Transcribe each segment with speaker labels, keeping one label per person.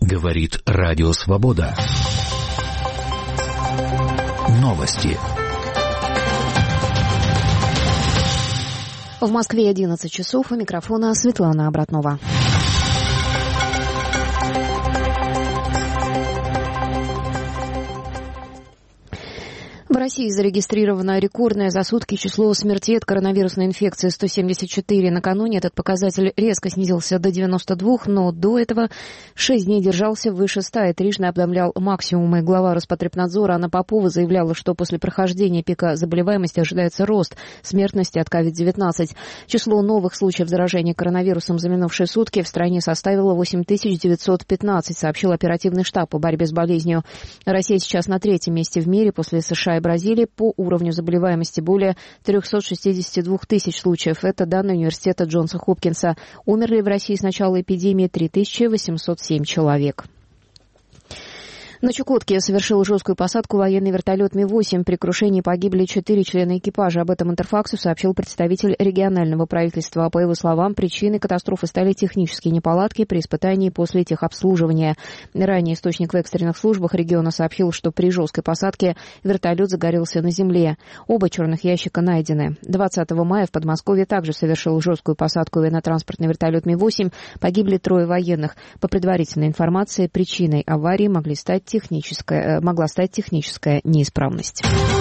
Speaker 1: Говорит Радио Свобода. Новости.
Speaker 2: В Москве 11 часов. У микрофона Светлана Обратнова. В России зарегистрировано рекордное за сутки число смертей от коронавирусной инфекции — 174. Накануне этот показатель резко снизился до 92, но до этого 6 дней держался выше 100 и трижды обновлял максимумы. Глава Роспотребнадзора Анна Попова заявляла, что после прохождения пика заболеваемости ожидается рост смертности от COVID-19. Число новых случаев заражения коронавирусом за минувшие сутки в стране составило 8915, сообщил оперативный штаб по борьбе с болезнью. Россия сейчас на 3-м месте в мире после США и Бразилии по уровню заболеваемости, более 362 тысяч случаев. Это данные университета Джонса Хопкинса. Умерли в России с начала эпидемии 3807 человек. На Чукотке совершил жесткую посадку военный вертолет Ми-8. При крушении погибли 4 члена экипажа. Об этом Интерфаксу сообщил представитель регионального правительства. По его словам, причиной катастрофы стали технические неполадки при испытании после техобслуживания. Ранее источник в экстренных службах региона сообщил, что при жесткой посадке вертолет загорелся на земле. Оба черных ящика найдены. 20 мая в Подмосковье также совершил жесткую посадку военно-транспортный вертолет Ми-8. Погибли 3 военных. По предварительной информации, причиной аварии могла стать техническая неисправность.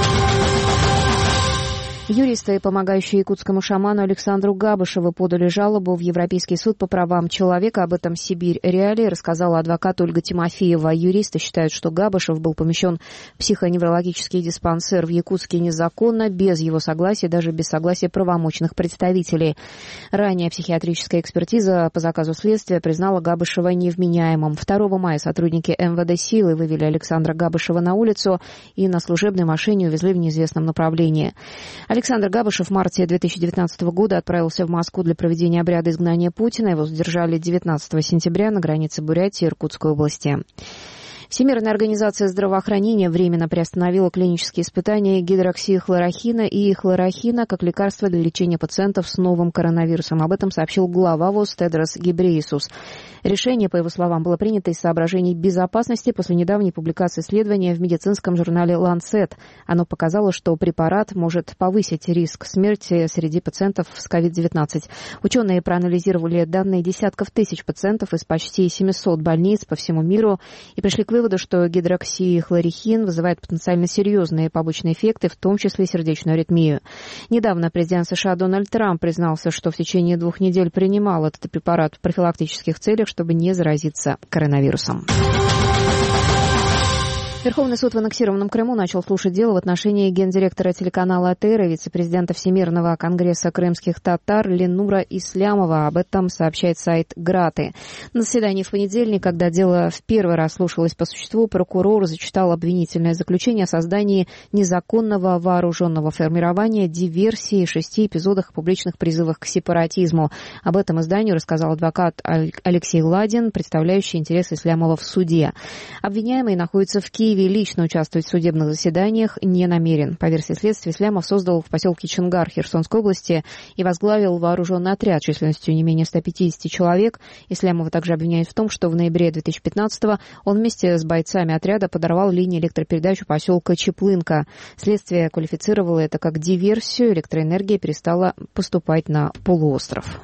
Speaker 2: Юристы, помогающие якутскому шаману Александру Габышеву, подали жалобу в Европейский суд по правам человека. Об этом «Сибирь Реалии» рассказала адвокат Ольга Тимофеева. Юристы считают, что Габышев был помещен в психоневрологический диспансер в Якутске незаконно, без его согласия, даже без согласия правомочных представителей. Ранее психиатрическая экспертиза по заказу следствия признала Габышева невменяемым. 2 мая сотрудники МВД силой вывели Александра Габышева на улицу и на служебной машине увезли в неизвестном направлении. Александр Габышев в марте 2019 года отправился в Москву для проведения обряда изгнания Путина. Его задержали 19 сентября на границе Бурятии и Иркутской области. Всемирная организация здравоохранения временно приостановила клинические испытания гидроксихлорохина и хлорохина как лекарства для лечения пациентов с новым коронавирусом. Об этом сообщил глава ВОЗ Тедрос Гебрейесус. Решение, по его словам, было принято из соображений безопасности после недавней публикации исследования в медицинском журнале Lancet. Оно показало, что препарат может повысить риск смерти среди пациентов с COVID-19. Ученые проанализировали данные десятков тысяч пациентов из почти 700 больниц по всему миру и пришли к выводу, что гидроксихлорохин вызывает потенциально серьезные побочные эффекты, в том числе сердечную аритмию. Недавно президент США Дональд Трамп признался, что в течение 2 недель принимал этот препарат в профилактических целях, чтобы не заразиться коронавирусом. Верховный суд в аннексированном Крыму начал слушать дело в отношении гендиректора телеканала АТР и вице-президента Всемирного конгресса крымских татар Ленура Ислямова. Об этом сообщает сайт Граты. На заседании в понедельник, когда дело в первый раз слушалось по существу, прокурор зачитал обвинительное заключение о создании незаконного вооруженного формирования, диверсии, 6 эпизодах публичных призывах к сепаратизму. Об этом изданию рассказал адвокат Алексей Ладин, представляющий интересы Ислямова в суде. Обвиняемый находится в Киеве. Лично участвовать в судебных заседаниях не намерен. По версии следствия, Ислямов создал в поселке Чингар Херсонской области и возглавил вооруженный отряд численностью не менее 150 человек. Ислямова также обвиняют в том, что в ноябре 2015-го он вместе с бойцами отряда подорвал линии электропередач у поселка Чеплынка. Следствие квалифицировало это как диверсию. Электроэнергия перестала поступать на полуостров.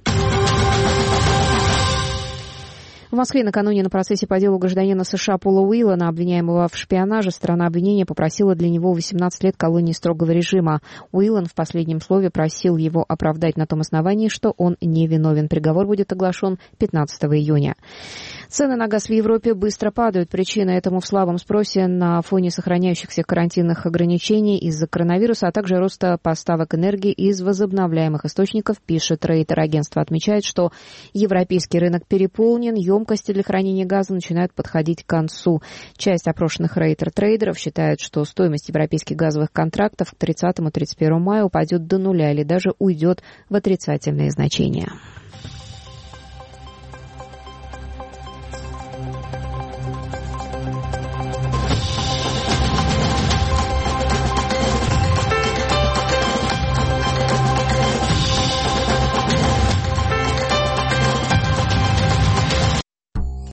Speaker 2: В Москве накануне на процессе по делу гражданина США Пола Уиллана, обвиняемого в шпионаже, сторона обвинения попросила для него 18 лет колонии строгого режима. Уиллан в последнем слове просил его оправдать на том основании, что он невиновен. Приговор будет оглашен 15 июня. Цены на газ в Европе быстро падают. Причина этому в слабом спросе на фоне сохраняющихся карантинных ограничений из-за коронавируса, а также роста поставок энергии из возобновляемых источников, пишет Рейтер. Агентство отмечает, что европейский рынок переполнен, емкости для хранения газа начинают подходить к концу. Часть опрошенных Рейтер-трейдеров считает, что стоимость европейских газовых контрактов к 30-31 мая упадет до нуля или даже уйдет в отрицательные значения.